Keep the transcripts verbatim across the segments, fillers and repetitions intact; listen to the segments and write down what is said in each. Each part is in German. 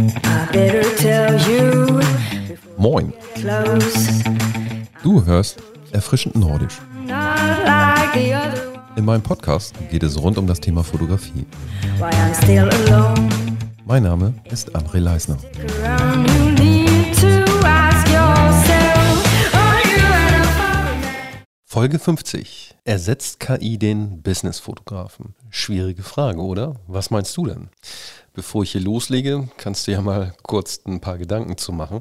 I better tell you. Moin. Du hörst Erfrischend Nordisch. In meinem Podcast geht es rund um das Thema Fotografie. Why I'm still alone. Mein Name ist André Leisner. Around you need to ask yourself, are you an foreigner? Folge fünfzig. Ersetzt K I den Business-Fotografen? Schwierige Frage, oder? Was meinst du denn? Bevor ich hier loslege, kannst du ja mal kurz ein paar Gedanken zu machen.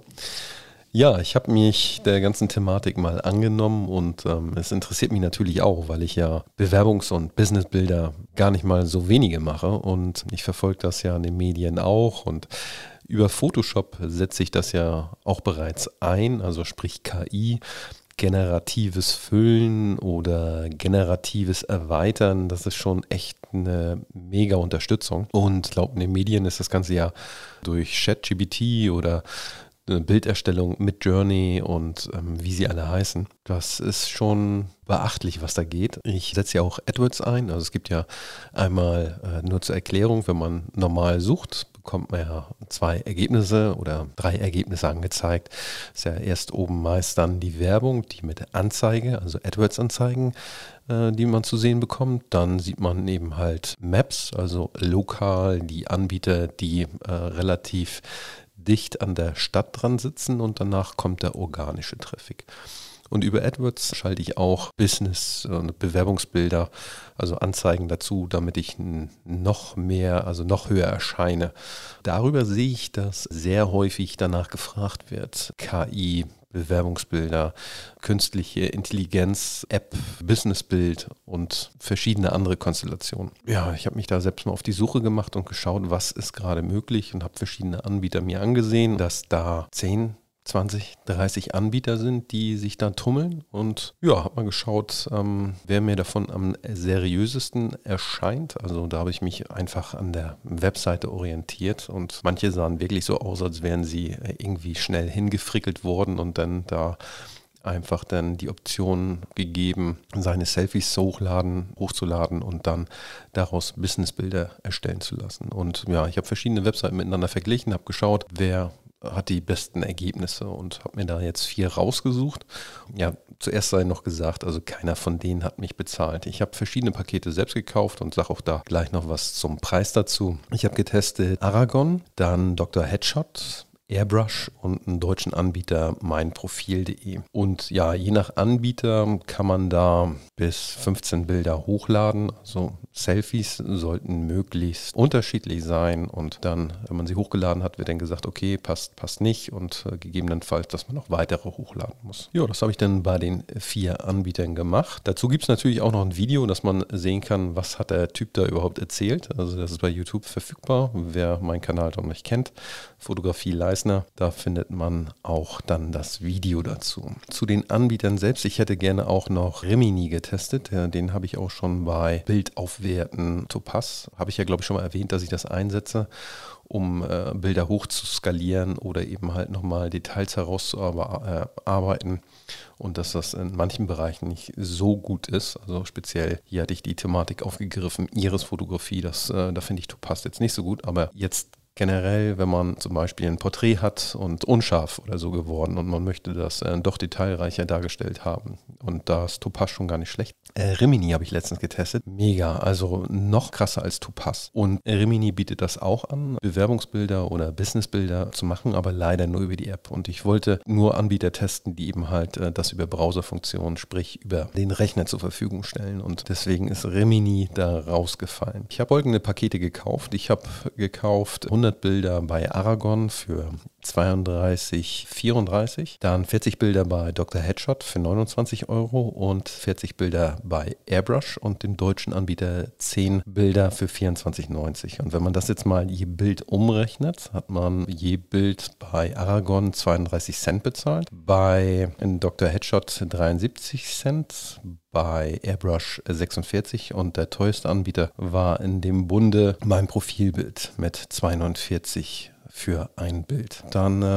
Ja, ich habe mich der ganzen Thematik mal angenommen und ähm, es interessiert mich natürlich auch, weil ich ja Bewerbungs- und Businessbilder gar nicht mal so wenige mache und ich verfolge das ja in den Medien auch und über Photoshop setze ich das ja auch bereits ein, also sprich K I, generatives Füllen oder generatives Erweitern, das ist schon echt eine mega Unterstützung und ich glaube in den Medien ist das Ganze ja durch ChatGPT oder eine Bilderstellung mit Journey und ähm, wie sie alle heißen. Das ist schon beachtlich, was da geht. Ich setze ja auch AdWords ein. Also es gibt ja einmal äh, nur zur Erklärung, wenn man normal sucht, bekommt man ja zwei Ergebnisse oder drei Ergebnisse angezeigt. Ist ja erst oben meist dann die Werbung, die mit Anzeige, also AdWords-Anzeigen, äh, die man zu sehen bekommt. Dann sieht man eben halt Maps, also lokal die Anbieter, die äh, relativ dicht an der Stadt dran sitzen und danach kommt der organische Traffic. Und über AdWords schalte ich auch Business- und Bewerbungsbilder, also Anzeigen dazu, damit ich noch mehr, also noch höher erscheine. Darüber sehe ich, dass sehr häufig danach gefragt wird, K I, Bewerbungsbilder, künstliche Intelligenz, App, Businessbild und verschiedene andere Konstellationen. Ja, ich habe mich da selbst mal auf die Suche gemacht und geschaut, was ist gerade möglich und habe verschiedene Anbieter mir angesehen, dass da zehn, zwanzig, dreißig Anbieter sind, die sich da tummeln und ja, habe mal geschaut, ähm, wer mir davon am seriösesten erscheint. Also da habe ich mich einfach an der Webseite orientiert und manche sahen wirklich so aus, als wären sie irgendwie schnell hingefrickelt worden und dann da einfach dann die Option gegeben, seine Selfies hochladen, hochzuladen und dann daraus Businessbilder erstellen zu lassen. Und ja, ich habe verschiedene Webseiten miteinander verglichen, habe geschaut, wer hat die besten Ergebnisse und habe mir da jetzt vier rausgesucht. Ja, zuerst sei noch gesagt, also keiner von denen hat mich bezahlt. Ich habe verschiedene Pakete selbst gekauft und sage auch da gleich noch was zum Preis dazu. Ich habe getestet Aragon, dann Doktor Headshot, Airbrush und einen deutschen Anbieter meinprofil punkt de. Und ja, je nach Anbieter kann man da bis fünfzehn Bilder hochladen. Also Selfies sollten möglichst unterschiedlich sein und dann, wenn man sie hochgeladen hat, wird dann gesagt, okay, passt, passt nicht und äh, gegebenenfalls, dass man noch weitere hochladen muss. Ja, das habe ich dann bei den vier Anbietern gemacht. Dazu gibt es natürlich auch noch ein Video, dass man sehen kann, was hat der Typ da überhaupt erzählt. Also das ist bei YouTube verfügbar, wer meinen Kanal noch nicht kennt. Fotografie Leisner, da findet man auch dann das Video dazu. Zu den Anbietern selbst, ich hätte gerne auch noch Rimini getestet, den habe ich auch schon bei Bildaufwerten Topaz, habe ich ja glaube ich schon mal erwähnt, dass ich das einsetze, um äh, Bilder hoch zu skalieren oder eben halt nochmal Details herauszuarbeiten und dass das in manchen Bereichen nicht so gut ist. Also speziell hier hatte ich die Thematik aufgegriffen, Iris-Fotografie, das, äh, da finde ich Topaz jetzt nicht so gut, aber jetzt generell, wenn man zum Beispiel ein Porträt hat und unscharf oder so geworden und man möchte das äh, doch detailreicher dargestellt haben. Und da ist Topaz schon gar nicht schlecht. Äh, Rimini habe ich letztens getestet. Mega, also noch krasser als Topaz. Und Rimini bietet das auch an, Bewerbungsbilder oder Businessbilder zu machen, aber leider nur über die App. Und ich wollte nur Anbieter testen, die eben halt äh, das über Browserfunktionen, sprich über den Rechner zur Verfügung stellen. Und deswegen ist Rimini da rausgefallen. Ich habe folgende Pakete gekauft. Ich habe gekauft hundert Bilder bei Aragon für zweiunddreißig vierunddreißig, dann vierzig Bilder bei Doktor Headshot für neunundzwanzig Euro und vierzig Bilder bei Airbrush und dem deutschen Anbieter zehn Bilder für vierundzwanzig neunzig. Und wenn man das jetzt mal je Bild umrechnet, hat man je Bild bei Aragon zweiunddreißig Cent bezahlt, bei Doktor Headshot dreiundsiebzig Cent, bei Airbrush sechsundvierzig und der teuerste Anbieter war in dem Bunde mein Profilbild mit zweiundvierzig für ein Bild. Dann äh,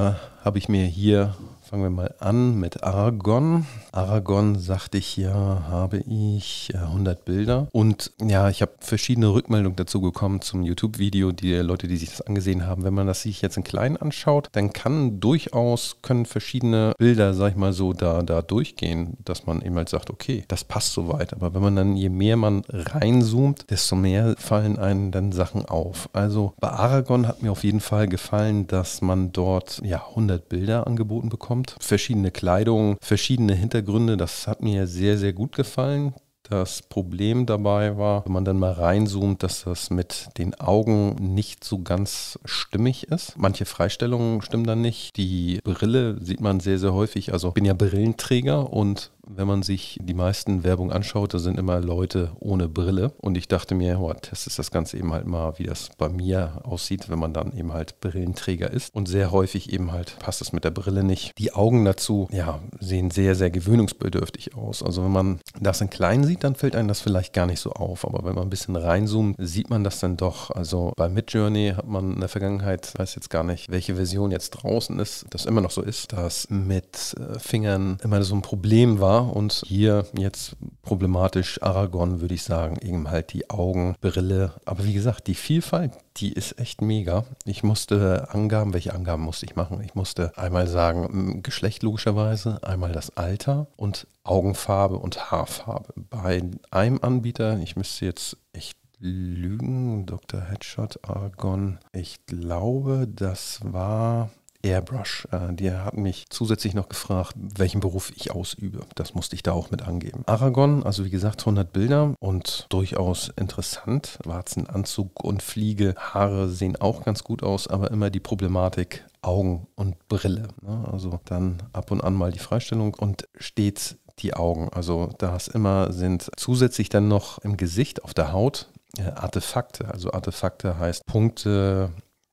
habe ich mir hier, fangen wir mal an mit Aragon. Aragon, sagte ich ja, habe ich äh, hundert Bilder. Und ja, ich habe verschiedene Rückmeldungen dazu bekommen zum YouTube-Video, die Leute, die sich das angesehen haben. Wenn man das sich jetzt in klein anschaut, dann kann durchaus, können verschiedene Bilder, sag ich mal so, da, da durchgehen, dass man eben halt sagt, okay, das passt soweit. Aber wenn man dann, je mehr man reinzoomt, desto mehr fallen einem dann Sachen auf. Also bei Aragon hat mir auf jeden Fall gefallen, dass man dort ja hundert Bilder angeboten bekommt. Verschiedene Kleidung, verschiedene Hintergründe, das hat mir sehr, sehr gut gefallen. Das Problem dabei war, wenn man dann mal reinzoomt, dass das mit den Augen nicht so ganz stimmig ist. Manche Freistellungen stimmen dann nicht. Die Brille sieht man sehr, sehr häufig. Also ich bin ja Brillenträger und wenn man sich die meisten Werbung anschaut, da sind immer Leute ohne Brille. Und ich dachte mir, oh, testest das Ganze eben halt mal, wie das bei mir aussieht, wenn man dann eben halt Brillenträger ist. Und sehr häufig eben halt passt es mit der Brille nicht. Die Augen dazu, ja, sehen sehr, sehr gewöhnungsbedürftig aus. Also wenn man das in klein sieht, dann fällt einem das vielleicht gar nicht so auf. Aber wenn man ein bisschen reinzoomt, sieht man das dann doch. Also bei Midjourney hat man in der Vergangenheit, ich weiß jetzt gar nicht, welche Version jetzt draußen ist, das immer noch so ist, dass mit Fingern immer so ein Problem war. Und hier jetzt problematisch Aragon, würde ich sagen, eben halt die Augen, Brille. Aber wie gesagt, die Vielfalt, die ist echt mega. Ich musste Angaben, welche Angaben musste ich machen? Ich musste einmal sagen, Geschlecht logischerweise, einmal das Alter und Augenfarbe und Haarfarbe. Bei einem Anbieter, ich müsste jetzt echt lügen, Doktor Headshot, Aragon, ich glaube, das war Airbrush. Äh, die hat mich zusätzlich noch gefragt, welchen Beruf ich ausübe. Das musste ich da auch mit angeben. Aragon, also wie gesagt, hundert Bilder und durchaus interessant. Warzenanzug und Fliege. Haare sehen auch ganz gut aus, aber immer die Problematik Augen und Brille. Ne? Also dann ab und an mal die Freistellung und stets die Augen. Also da ist immer, sind zusätzlich dann noch im Gesicht, auf der Haut, äh, Artefakte. Also Artefakte heißt Punkte,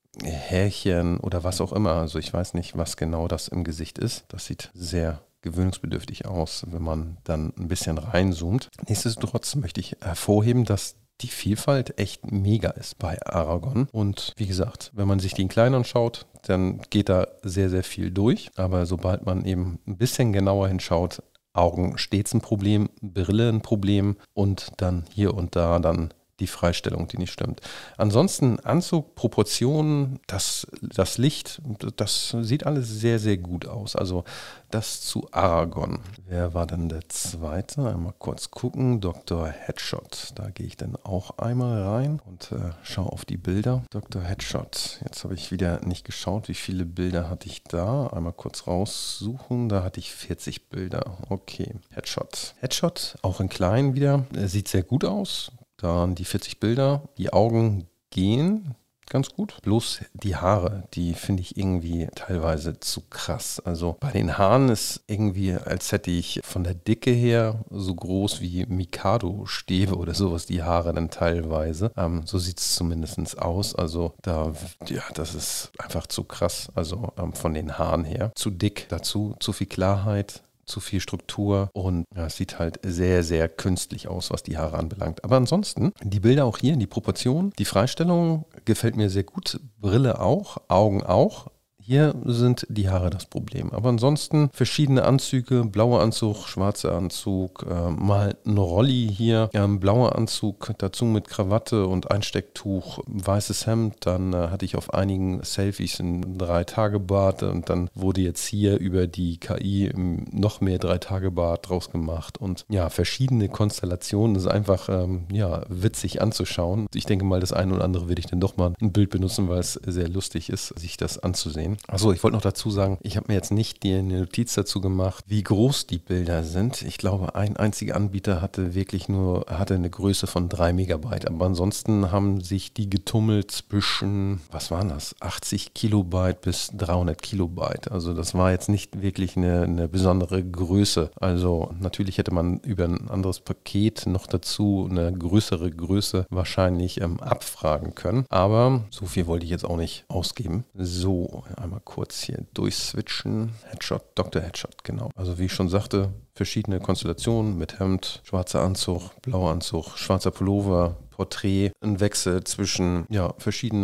Härchen oder was auch immer. Also ich weiß nicht, was genau das im Gesicht ist. Das sieht sehr gewöhnungsbedürftig aus, wenn man dann ein bisschen reinzoomt. Nichtsdestotrotz möchte ich hervorheben, dass die Vielfalt echt mega ist bei Aragon. Und wie gesagt, wenn man sich den kleinen anschaut, dann geht da sehr, sehr viel durch. Aber sobald man eben ein bisschen genauer hinschaut, Augen stets ein Problem, Brille ein Problem und dann hier und da dann die Freistellung, die nicht stimmt. Ansonsten Anzug, Proportionen, das, das Licht, das sieht alles sehr, sehr gut aus. Also das zu Aragon. Wer war denn der zweite? Einmal kurz gucken. Doktor Headshot. Da gehe ich dann auch einmal rein und äh, schaue auf die Bilder. Doktor Headshot. Jetzt habe ich wieder nicht geschaut, wie viele Bilder hatte ich da. Einmal kurz raussuchen. Da hatte ich vierzig Bilder. Okay. Headshot. Headshot, auch in klein wieder. Er sieht sehr gut aus. Dann die vierzig Bilder, die Augen gehen ganz gut. Bloß die Haare, die finde ich irgendwie teilweise zu krass. Also bei den Haaren ist irgendwie, als hätte ich von der Dicke her so groß wie Mikado-Stäbe oder sowas, die Haare dann teilweise. Ähm, so sieht es zumindest aus. Also da, ja, das ist einfach zu krass. Also ähm, von den Haaren her. Zu dick dazu, zu viel Klarheit. Zu viel Struktur und ja, es sieht halt sehr, sehr künstlich aus, was die Haare anbelangt. Aber ansonsten, die Bilder auch hier, die Proportionen, die Freistellung gefällt mir sehr gut. Brille auch, Augen auch. Hier sind die Haare das Problem. Aber ansonsten verschiedene Anzüge, blauer Anzug, schwarzer Anzug, äh, mal ein Rolli hier, ja, ein blauer Anzug, dazu mit Krawatte und Einstecktuch, weißes Hemd. Dann äh, hatte ich auf einigen Selfies ein Drei-Tage-Bart und dann wurde jetzt hier über die K I noch mehr Drei-Tage-Bart draus gemacht. Und ja, verschiedene Konstellationen. Das ist einfach ähm, ja, witzig anzuschauen. Ich denke mal, das eine oder andere werde ich dann doch mal ein Bild benutzen, weil es sehr lustig ist, sich das anzusehen. Achso, ich wollte noch dazu sagen, ich habe mir jetzt nicht die eine Notiz dazu gemacht, wie groß die Bilder sind. Ich glaube, ein einziger Anbieter hatte wirklich nur, hatte eine Größe von drei Megabyte. Aber ansonsten haben sich die getummelt zwischen, was waren das, achtzig Kilobyte bis dreihundert Kilobyte. Also das war jetzt nicht wirklich eine, eine besondere Größe. Also natürlich hätte man über ein anderes Paket noch dazu eine größere Größe wahrscheinlich ähm, abfragen können. Aber so viel wollte ich jetzt auch nicht ausgeben. So, einmal kurz hier durchswitchen. Headshot, Doktor Headshot, genau. Also wie ich schon sagte, verschiedene Konstellationen mit Hemd, schwarzer Anzug, blauer Anzug, schwarzer Pullover, Porträt, ein Wechsel zwischen ja, verschiedenen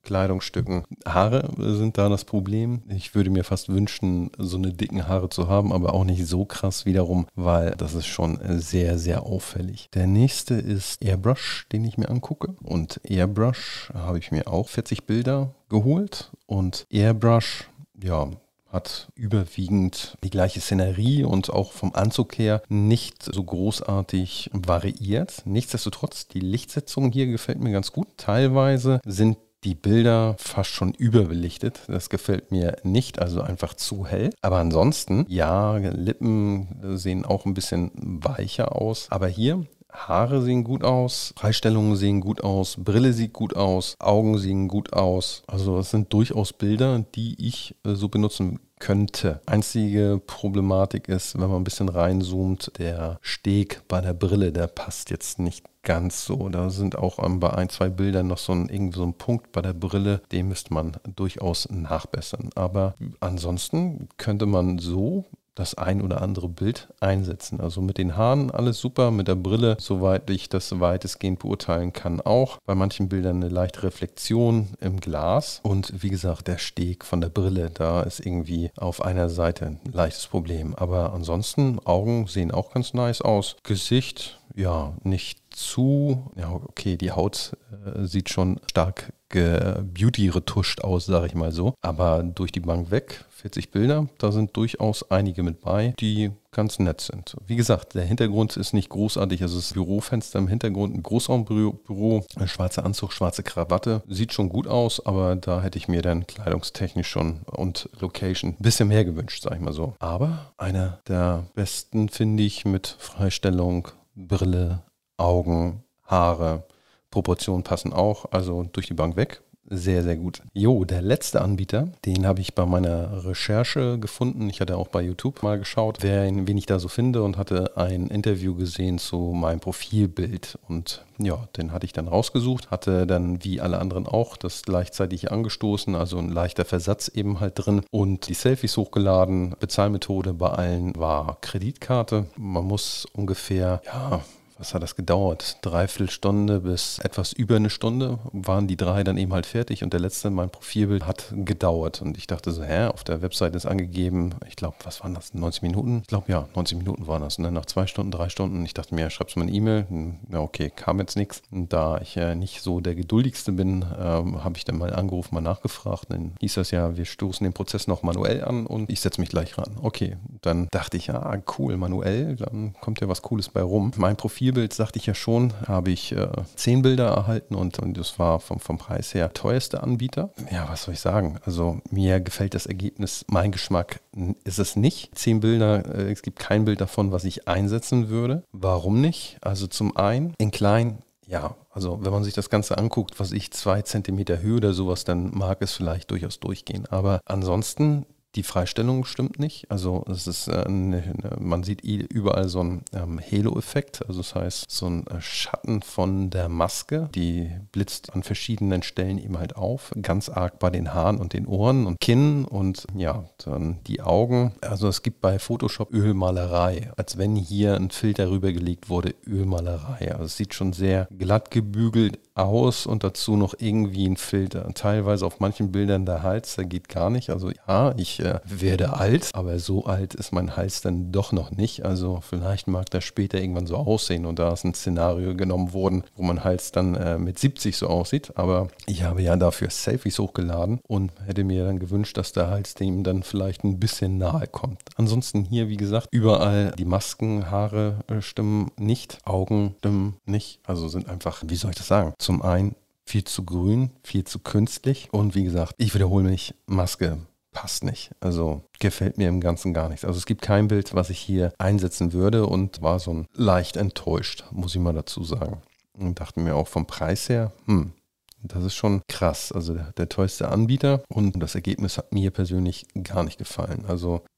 Kleidungsstücken. Haare sind da das Problem. Ich würde mir fast wünschen, so eine dicken Haare zu haben, aber auch nicht so krass wiederum, weil das ist schon sehr, sehr auffällig. Der nächste ist Airbrush, den ich mir angucke. Und Airbrush habe ich mir auch vierzig Bilder geholt. Und Airbrush, ja, hat überwiegend die gleiche Szenerie und auch vom Anzug her nicht so großartig variiert. Nichtsdestotrotz, die Lichtsetzung hier gefällt mir ganz gut. Teilweise sind die Bilder fast schon überbelichtet. Das gefällt mir nicht, also einfach zu hell. Aber ansonsten, ja, Lippen sehen auch ein bisschen weicher aus. Aber hier, Haare sehen gut aus, Freistellungen sehen gut aus, Brille sieht gut aus, Augen sehen gut aus. Also das sind durchaus Bilder, die ich äh, so benutzen könnte. Einzige Problematik ist, wenn man ein bisschen reinzoomt, der Steg bei der Brille, der passt jetzt nicht ganz so. Da sind auch ähm, bei ein, zwei Bildern noch so ein, irgendwie so ein Punkt bei der Brille, den müsste man durchaus nachbessern. Aber ansonsten könnte man so das ein oder andere Bild einsetzen. Also mit den Haaren alles super, mit der Brille, soweit ich das weitestgehend beurteilen kann, auch. Bei manchen Bildern eine leichte Reflexion im Glas. Und wie gesagt, der Steg von der Brille, da ist irgendwie auf einer Seite ein leichtes Problem. Aber ansonsten, Augen sehen auch ganz nice aus. Gesicht, ja, nicht zu, ja okay, die Haut äh, sieht schon stark beauty-retuscht aus, sage ich mal so. Aber durch die Bank weg, vierzig Bilder, da sind durchaus einige mit bei, die ganz nett sind. Wie gesagt, der Hintergrund ist nicht großartig, also das Bürofenster im Hintergrund, ein Großraumbüro, ein schwarzer Anzug, schwarze Krawatte, sieht schon gut aus, aber da hätte ich mir dann kleidungstechnisch schon und Location ein bisschen mehr gewünscht, sage ich mal so. Aber einer der besten finde ich mit Freistellung, Brille, Augen, Haare, Proportionen passen auch, also durch die Bank weg. Sehr, sehr gut. Jo, der letzte Anbieter, den habe ich bei meiner Recherche gefunden. Ich hatte auch bei YouTube mal geschaut, wen, wen ich da so finde und hatte ein Interview gesehen zu meinem Profilbild. Und ja, den hatte ich dann rausgesucht, hatte dann wie alle anderen auch das gleichzeitig angestoßen, also ein leichter Versatz eben halt drin und die Selfies hochgeladen. Bezahlmethode bei allen war Kreditkarte. Man muss ungefähr, ja, was hat das gedauert? Dreiviertel Stunde bis etwas über eine Stunde waren die drei dann eben halt fertig und der letzte, mein Profilbild, hat gedauert. Und ich dachte so, hä, auf der Webseite ist angegeben, ich glaube, was waren das, neunzig Minuten? Ich glaube, ja, neunzig Minuten waren das. Ne? Nach zwei Stunden, drei Stunden. Ich dachte mir, schreibst du mal eine E-Mail? Ja, okay, kam jetzt nichts. Und da ich ja nicht so der Geduldigste bin, ähm, habe ich dann mal angerufen, mal nachgefragt. Dann hieß das ja, wir stoßen den Prozess noch manuell an und ich setze mich gleich ran. Okay, dann dachte ich, ja, cool, manuell, dann kommt ja was Cooles bei rum. Mein Profil Bild, sagte ich ja schon, habe ich äh, zehn Bilder erhalten und, und das war vom, vom Preis her teuerste Anbieter. Ja, was soll ich sagen? Also mir gefällt das Ergebnis, mein Geschmack ist es nicht. Zehn Bilder, äh, es gibt kein Bild davon, was ich einsetzen würde. Warum nicht? Also zum einen, in klein, ja, also wenn man sich das Ganze anguckt, was ich zwei Zentimeter Höhe oder sowas, dann mag es vielleicht durchaus durchgehen. Aber ansonsten, die Freistellung stimmt nicht. Also es ist, äh, eine, man sieht überall so einen ähm, Halo-Effekt. Also das heißt, so ein äh, Schatten von der Maske, die blitzt an verschiedenen Stellen eben halt auf. Ganz arg bei den Haaren und den Ohren und Kinn und ja, dann die Augen. Also es gibt bei Photoshop Ölmalerei, als wenn hier ein Filter rübergelegt wurde, Ölmalerei. Also es sieht schon sehr glatt gebügelt aus und dazu noch irgendwie ein Filter. Teilweise auf manchen Bildern der Hals, der geht gar nicht. Also ja, ich äh, werde alt, aber so alt ist mein Hals dann doch noch nicht. Also vielleicht mag das später irgendwann so aussehen und da ist ein Szenario genommen worden, wo mein Hals dann äh, mit siebzig so aussieht. Aber ich habe ja dafür Selfies hochgeladen und hätte mir dann gewünscht, dass der Hals dem dann vielleicht ein bisschen nahe kommt. Ansonsten hier, wie gesagt, überall die Masken, Haare äh, stimmen nicht, Augen stimmen nicht. Also sind einfach, wie soll ich das sagen? Zum einen viel zu grün, viel zu künstlich und wie gesagt, ich wiederhole mich, Maske passt nicht. Also gefällt mir im Ganzen gar nichts. Also es gibt kein Bild, was ich hier einsetzen würde und war so ein leicht enttäuscht, muss ich mal dazu sagen. Und dachte mir auch vom Preis her, hm, das ist schon krass. Also der, der teuerste Anbieter und das Ergebnis hat mir persönlich gar nicht gefallen. Also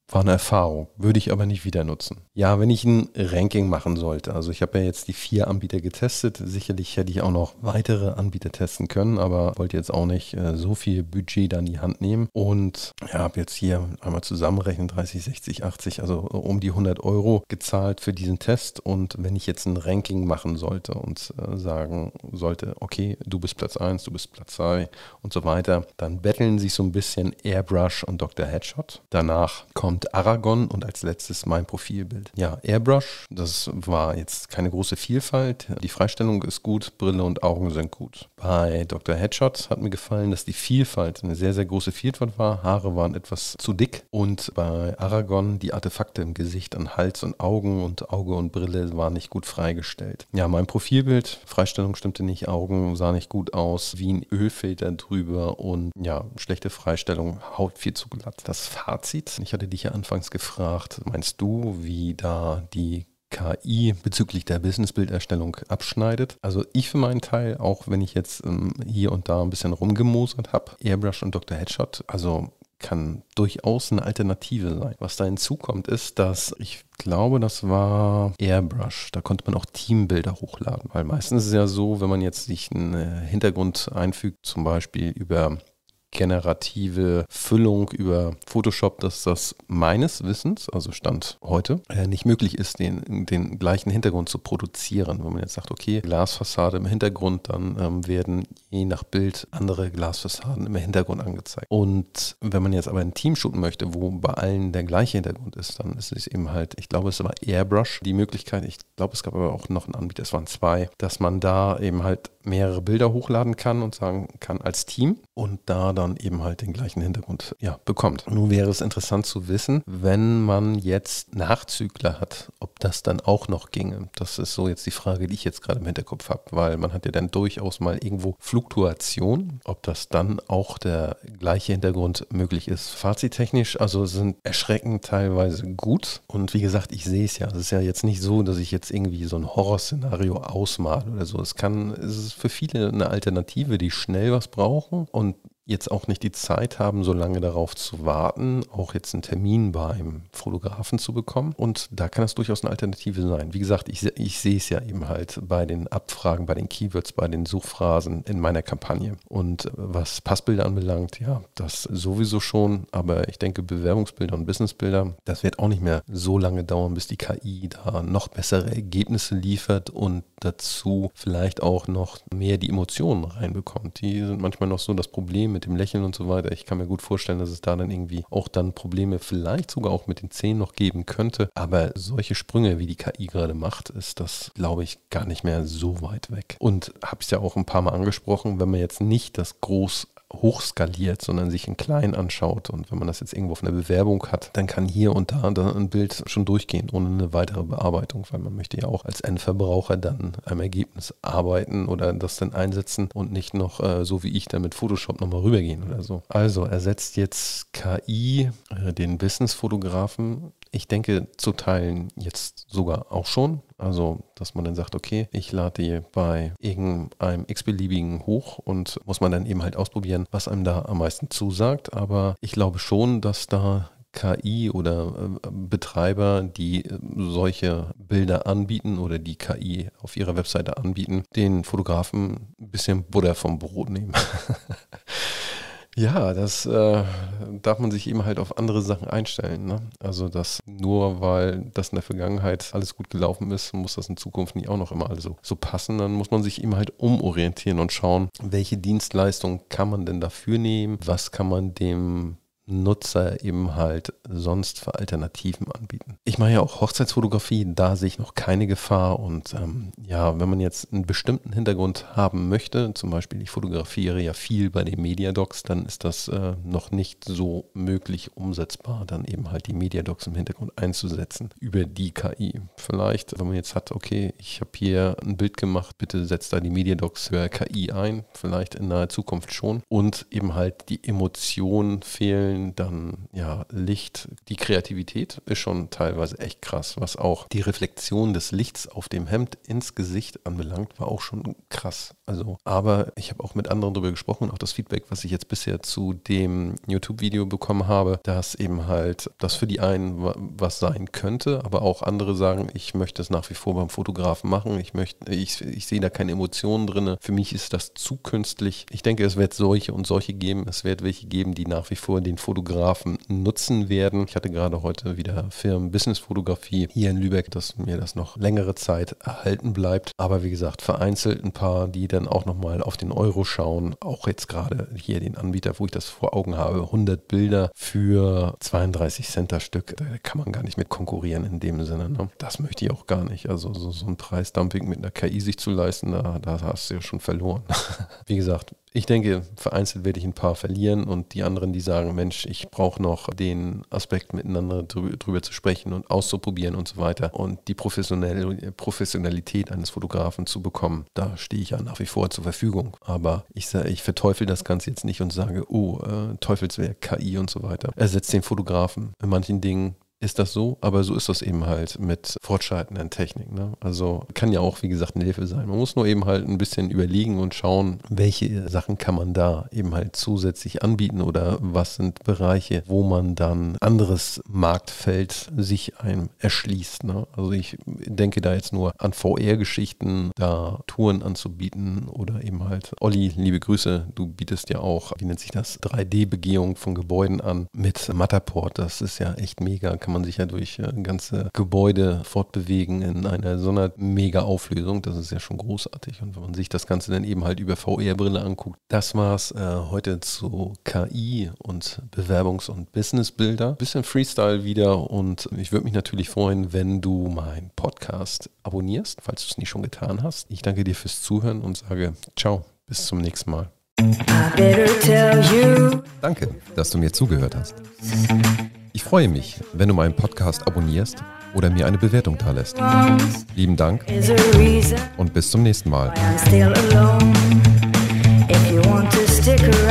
War eine Erfahrung, würde ich aber nicht wieder nutzen. Ja, wenn ich ein Ranking machen sollte, also ich habe ja jetzt die vier Anbieter getestet, sicherlich hätte ich auch noch weitere Anbieter testen können, aber wollte jetzt auch nicht äh, so viel Budget da in die Hand nehmen und ja, habe jetzt hier einmal zusammenrechnen, dreißig, sechzig, achtzig, also um die hundert Euro gezahlt für diesen Test und wenn ich jetzt ein Ranking machen sollte und äh, sagen sollte, okay, du bist Platz eins, du bist Platz zwei und so weiter, dann betteln sich so ein bisschen Airbrush und Doktor Headshot. Danach kommt Aragon und als letztes mein Profilbild. Ja, Airbrush, das war jetzt keine große Vielfalt. Die Freistellung ist gut, Brille und Augen sind gut. Bei Doktor Headshot hat mir gefallen, dass die Vielfalt eine sehr, sehr große Vielfalt war. Haare waren etwas zu dick und bei Aragon die Artefakte im Gesicht an Hals und Augen und Auge und Brille waren nicht gut freigestellt. Ja, mein Profilbild, Freistellung stimmte nicht, Augen sah nicht gut aus, wie ein Ölfilter drüber und ja, schlechte Freistellung, Haut viel zu glatt. Das Fazit, ich hatte dich ja anfangs gefragt, meinst du, wie da die K I bezüglich der Businessbilderstellung abschneidet? Also ich für meinen Teil, auch wenn ich jetzt ähm, hier und da ein bisschen rumgemosert habe, Airbrush und Doktor Headshot, also kann durchaus eine Alternative sein. Was da hinzukommt, ist, dass ich glaube, das war Airbrush. Da konnte man auch Teambilder hochladen, weil meistens ist es ja so, wenn man jetzt sich einen Hintergrund einfügt, zum Beispiel über generative Füllung über Photoshop, dass das meines Wissens, also Stand heute, äh, nicht möglich ist, den, den gleichen Hintergrund zu produzieren. Wenn man jetzt sagt, okay, Glasfassade im Hintergrund, dann ähm, werden je nach Bild andere Glasfassaden im Hintergrund angezeigt. Und wenn man jetzt aber ein Team shooten möchte, wo bei allen der gleiche Hintergrund ist, dann ist es eben halt, ich glaube, es war Airbrush die Möglichkeit, ich glaube, es gab aber auch noch einen Anbieter, es waren zwei, dass man da eben halt mehrere Bilder hochladen kann und sagen kann als Team und da dann eben halt den gleichen Hintergrund ja, bekommt. Nun wäre es interessant zu wissen, wenn man jetzt Nachzügler hat, ob das dann auch noch ginge. Das ist so jetzt die Frage, die ich jetzt gerade im Hinterkopf habe, weil man hat ja dann durchaus mal irgendwo Fluktuation, ob das dann auch der gleiche Hintergrund möglich ist. Fazittechnisch, also sind erschreckend teilweise gut und wie gesagt, ich sehe es ja. Es ist ja jetzt nicht so, dass ich jetzt irgendwie so ein Horrorszenario ausmale oder so. Es kann, es ist für viele eine Alternative, die schnell was brauchen und jetzt auch nicht die Zeit haben, so lange darauf zu warten, auch jetzt einen Termin beim Fotografen zu bekommen. Und da kann es durchaus eine Alternative sein. Wie gesagt, ich, ich sehe es ja eben halt bei den Abfragen, bei den Keywords, bei den Suchphrasen in meiner Kampagne. Und was Passbilder anbelangt, ja, das sowieso schon. Aber ich denke, Bewerbungsbilder und Businessbilder, das wird auch nicht mehr so lange dauern, bis die K I da noch bessere Ergebnisse liefert und dazu vielleicht auch noch mehr die Emotionen reinbekommt. Die sind manchmal noch so das Problem mit dem Lächeln und so weiter. Ich kann mir gut vorstellen, dass es da dann irgendwie auch dann Probleme vielleicht sogar auch mit den Zähnen noch geben könnte. Aber solche Sprünge, wie die K I gerade macht, ist das, glaube ich, gar nicht mehr so weit weg. Und habe ich es ja auch ein paar Mal angesprochen, wenn man jetzt nicht das groß hochskaliert, sondern sich in klein anschaut und wenn man das jetzt irgendwo auf einer Bewerbung hat, dann kann hier und da dann ein Bild schon durchgehen, ohne eine weitere Bearbeitung, weil man möchte ja auch als Endverbraucher dann am Ergebnis arbeiten oder das dann einsetzen und nicht noch äh, so wie ich dann mit Photoshop nochmal rübergehen oder so. Also ersetzt jetzt K I äh, den Business-Fotografen. Ich denke, zu Teilen jetzt sogar auch schon. Also, dass man dann sagt, okay, ich lade die bei irgendeinem x-beliebigen hoch und muss man dann eben halt ausprobieren, was einem da am meisten zusagt. Aber ich glaube schon, dass da K I oder äh, Betreiber, die äh, solche Bilder anbieten oder die K I auf ihrer Webseite anbieten, den Fotografen ein bisschen Butter vom Brot nehmen. Ja, das äh, darf man sich eben halt auf andere Sachen einstellen. Ne? Also, dass nur weil das in der Vergangenheit alles gut gelaufen ist, muss das in Zukunft nicht auch noch immer also so passen. Dann muss man sich eben halt umorientieren und schauen, welche Dienstleistung kann man denn dafür nehmen, was kann man dem Nutzer eben halt sonst für Alternativen anbieten. Ich mache ja auch Hochzeitsfotografie, da sehe ich noch keine Gefahr und ähm, ja, wenn man jetzt einen bestimmten Hintergrund haben möchte, zum Beispiel ich fotografiere ja viel bei den Mediadocs, dann ist das äh, noch nicht so möglich umsetzbar, dann eben halt die Mediadocs im Hintergrund einzusetzen über die K I. Vielleicht, wenn man jetzt hat, okay, ich habe hier ein Bild gemacht, bitte setzt da die Mediadocs für K I ein, vielleicht in naher Zukunft schon und eben halt die Emotionen fehlen, Beispielen, dann ja Licht, die Kreativität ist schon teilweise echt krass, was auch die Reflexion des Lichts auf dem Hemd ins Gesicht anbelangt, war auch schon krass. Also, aber ich habe auch mit anderen darüber gesprochen und auch das Feedback, was ich jetzt bisher zu dem YouTube-Video bekommen habe, dass eben halt das für die einen was sein könnte, aber auch andere sagen, ich möchte es nach wie vor beim Fotografen machen, ich möchte, ich, ich sehe da keine Emotionen drin. Für mich ist das zu künstlich. Ich denke, es wird solche und solche geben. Es wird welche geben, die nach wie vor den Fotografen nutzen werden. Ich hatte gerade heute wieder Firmen-Business-Fotografie hier in Lübeck, dass mir das noch längere Zeit erhalten bleibt. Aber wie gesagt, vereinzelt ein paar, die dann auch nochmal auf den Euro schauen. Auch jetzt gerade hier den Anbieter, wo ich das vor Augen habe, hundert Bilder für zweiunddreißig Cent das Stück. Da kann man gar nicht mit konkurrieren in dem Sinne. Ne? Das möchte ich auch gar nicht. Also so, so ein Preisdumping mit einer K I sich zu leisten, da, da hast du ja schon verloren. Wie gesagt, ich denke, vereinzelt werde ich ein paar verlieren und die anderen, die sagen, Mensch, ich brauche noch den Aspekt miteinander drüber, drüber zu sprechen und auszuprobieren und so weiter und die Professionell, Professionalität eines Fotografen zu bekommen, da stehe ich ja nach wie vor zur Verfügung. Aber ich sage, ich verteufel das Ganze jetzt nicht und sage, oh, äh, Teufelswerk, K I und so weiter. Ersetzt den Fotografen. In manchen Dingen ist das so, aber so ist das eben halt mit fortschreitenden Technik. Ne? Also kann ja auch, wie gesagt, eine Hilfe sein. Man muss nur eben halt ein bisschen überlegen und schauen, welche Sachen kann man da eben halt zusätzlich anbieten oder was sind Bereiche, wo man dann anderes Marktfeld sich einem erschließt. Ne? Also ich denke da jetzt nur an V R-Geschichten, da Touren anzubieten oder eben halt, Olli, liebe Grüße, du bietest ja auch, wie nennt sich das, drei D-Begehung von Gebäuden an mit Matterport. Das ist ja echt mega, kann man sich ja durch äh, ganze Gebäude fortbewegen in einer so einer mega Auflösung. Das ist ja schon großartig. Und wenn man sich das Ganze dann eben halt über V R-Brille anguckt, das war's äh, heute zu K I und Bewerbungs- und Businessbilder. Bisschen Freestyle wieder und ich würde mich natürlich freuen, wenn du meinen Podcast abonnierst, falls du es nicht schon getan hast. Ich danke dir fürs Zuhören und sage ciao, bis zum nächsten Mal. I better tell you. Danke, dass du mir zugehört hast. Ich freue mich, wenn du meinen Podcast abonnierst oder mir eine Bewertung dalässt. Lieben Dank There's a reason und bis zum nächsten Mal. why I'm still alone. If you want to stick around.